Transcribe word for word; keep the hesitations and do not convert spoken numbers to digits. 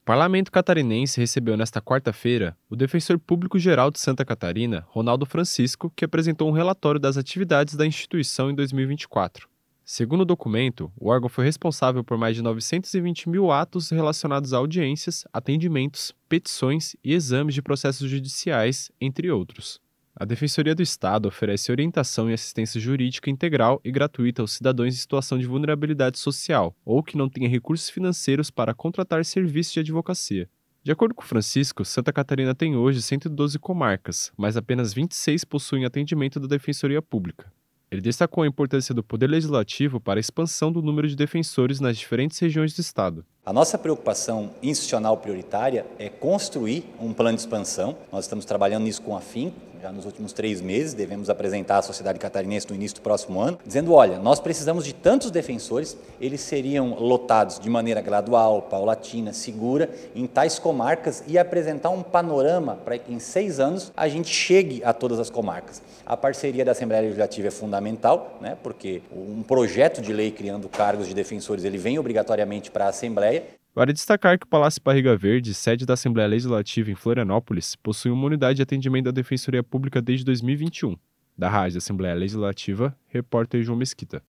O Parlamento Catarinense recebeu nesta quarta-feira o Defensor Público-Geral de Santa Catarina, Ronaldo Francisco, que apresentou um relatório das atividades da instituição em dois mil e vinte e quatro. Segundo o documento, o órgão foi responsável por mais de novecentos e vinte mil atos relacionados a audiências, atendimentos, petições e exames de processos judiciais, entre outros. A Defensoria do Estado oferece orientação e assistência jurídica integral e gratuita aos cidadãos em situação de vulnerabilidade social ou que não tenha recursos financeiros para contratar serviços de advocacia. De acordo com Francisco, Santa Catarina tem hoje cento e doze comarcas, mas apenas vinte e seis possuem atendimento da Defensoria Pública. Ele destacou a importância do Poder Legislativo para a expansão do número de defensores nas diferentes regiões do Estado. A nossa preocupação institucional prioritária é construir um plano de expansão. Nós estamos trabalhando nisso com afinco. Já nos últimos três meses, devemos apresentar à sociedade catarinense no início do próximo ano, dizendo, olha, nós precisamos de tantos defensores, eles seriam lotados de maneira gradual, paulatina, segura, em tais comarcas e apresentar um panorama para que em seis anos a gente chegue a todas as comarcas. A parceria da Assembleia Legislativa é fundamental, né, porque um projeto de lei criando cargos de defensores, ele vem obrigatoriamente para a Assembleia. Vale destacar que o Palácio Barriga Verde, sede da Assembleia Legislativa em Florianópolis, possui uma unidade de atendimento da Defensoria Pública desde dois mil e vinte e um. Da Rádio Assembleia Legislativa, repórter João Mesquita.